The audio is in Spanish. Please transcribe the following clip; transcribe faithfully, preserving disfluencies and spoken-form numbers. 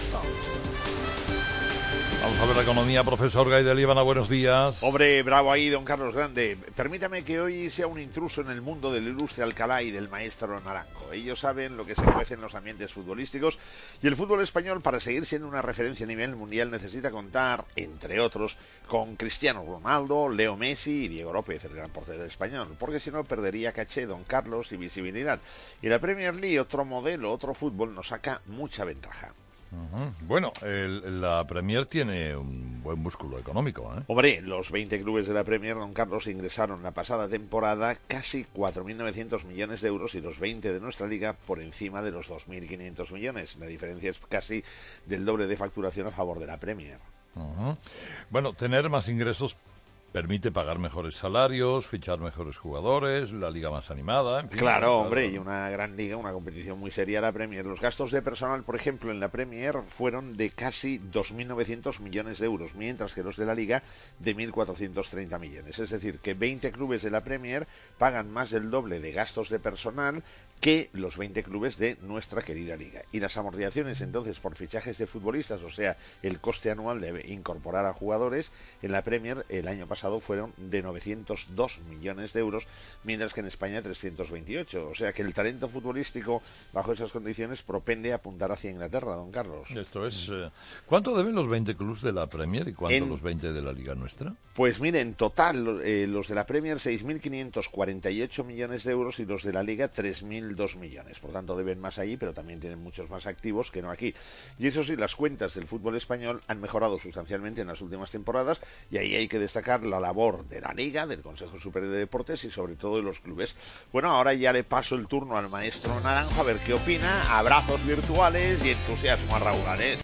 Economista. Vamos a ver la economía, profesor Gay de Líbana, buenos días. Hombre, bravo ahí, don Carlos Grande. Permítame que hoy sea un intruso en el mundo del ilustre Alcalá y del maestro Naranjo. Ellos saben lo que se cuece en los ambientes futbolísticos y el fútbol español, para seguir siendo una referencia a nivel mundial, necesita contar, entre otros, con Cristiano Ronaldo, Leo Messi y Diego López, el gran portero español, porque si no perdería caché, don Carlos, y visibilidad. Y la Premier League, otro modelo, otro fútbol, nos saca mucha ventaja. Uh-huh. Bueno, el, la Premier tiene un buen músculo económico, ¿eh? Hombre, los veinte clubes de la Premier, don Carlos, ingresaron la pasada temporada casi cuatro mil novecientos millones de euros y los veinte de nuestra liga por encima de los dos mil quinientos millones. La diferencia es casi del doble de facturación a favor de la Premier. Uh-huh. Bueno, tener más ingresos permite pagar mejores salarios, fichar mejores jugadores, la liga más animada, en fin. Claro, claro, hombre, y una gran liga, una competición muy seria la Premier. Los gastos de personal, por ejemplo, en la Premier fueron de casi dos mil novecientos millones de euros, mientras que los de la liga de mil cuatrocientos treinta millones. Es decir, que veinte clubes de la Premier pagan más del doble de gastos de personal que los veinte clubes de nuestra querida liga. Y las amortizaciones, entonces, por fichajes de futbolistas, o sea, el coste anual de incorporar a jugadores, en la Premier el año pasado fueron de novecientos dos millones de euros, mientras que en España trescientos veintiocho. O sea que el talento futbolístico, bajo esas condiciones, propende a apuntar hacia Inglaterra, don Carlos. Esto es... Eh, ¿Cuánto deben los veinte clubes de la Premier y cuánto en, los veinte de la liga nuestra? Pues mire, en total, eh, los de la Premier seis mil quinientos cuarenta y ocho millones de euros y los de la liga tres mil dos millones. Por tanto, deben más allí, pero también tienen muchos más activos que no aquí. Y eso sí, las cuentas del fútbol español han mejorado sustancialmente en las últimas temporadas, y ahí hay que destacar la labor de la Liga, del Consejo Superior de Deportes y sobre todo de los clubes. Bueno, ahora ya le paso el turno al maestro Naranjo a ver qué opina. Abrazos virtuales y entusiasmo a Raúl Ales.